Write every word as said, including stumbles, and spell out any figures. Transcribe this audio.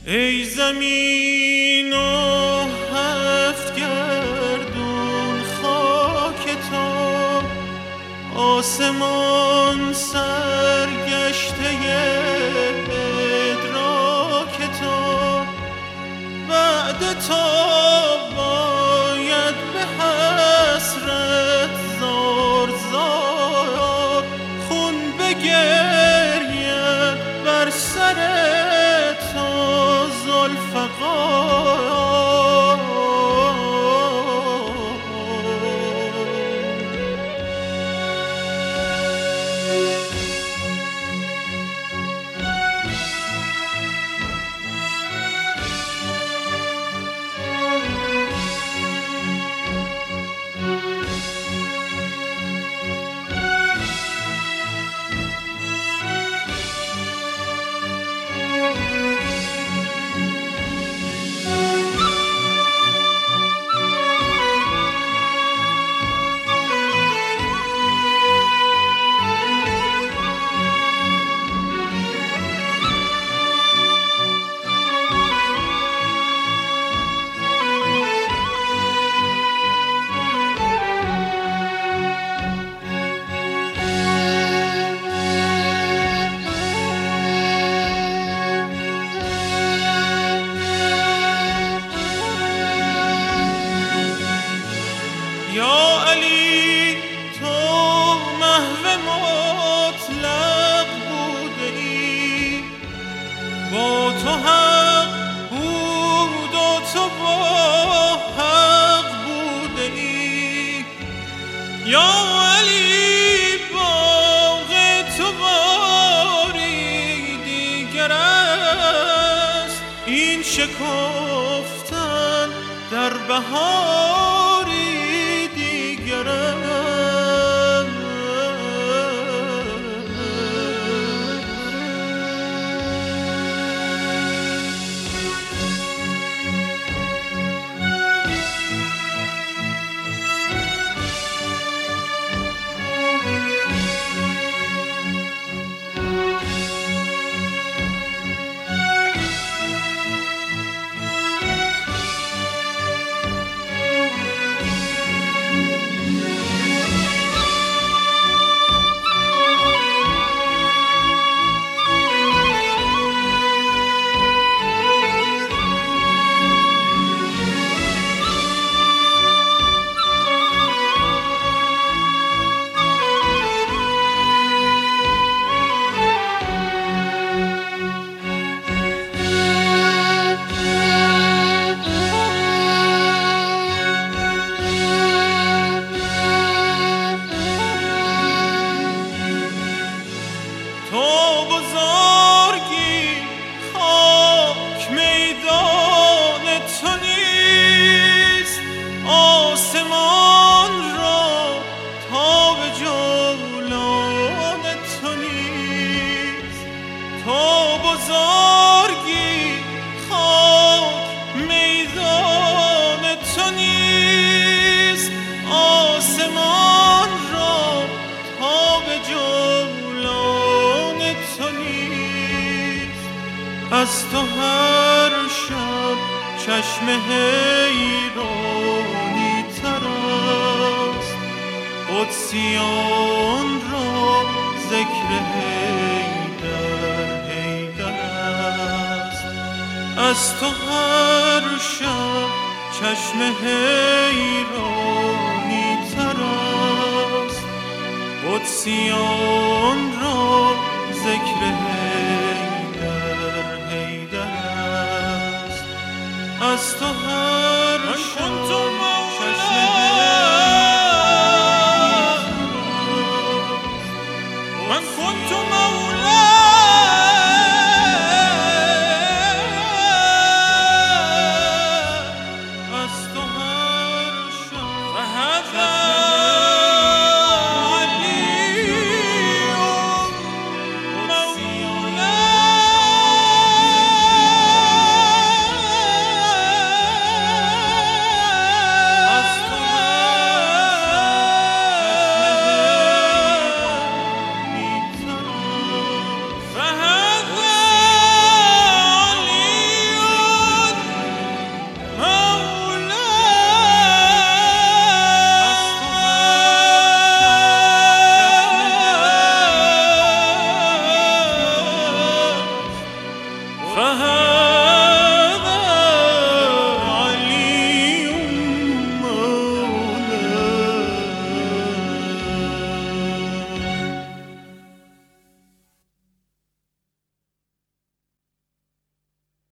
ای زمین و هفت گردون خاک تو، آسمان سرگشته ادراک تو، بعد تو باید به حسرت زار زار خون بگرید بر سر ذوالفقار. یا علی تو محو مطلق بوده ای، با تو حق بود و تو با حق بوده ای. یا علی باغ تو باری دیگر است، این شکفتن در بهاری دیگر است. بزرگی خاک میدان تو نیست، آسمان را تا به جولان تو نیست. از تو هر شب چشم حیرانی تر است، قدسیان را ذکر از تو هر شب چشم حیرانی تر است، قدسیان را ذکر حیدر حیدر است. از تو هر شب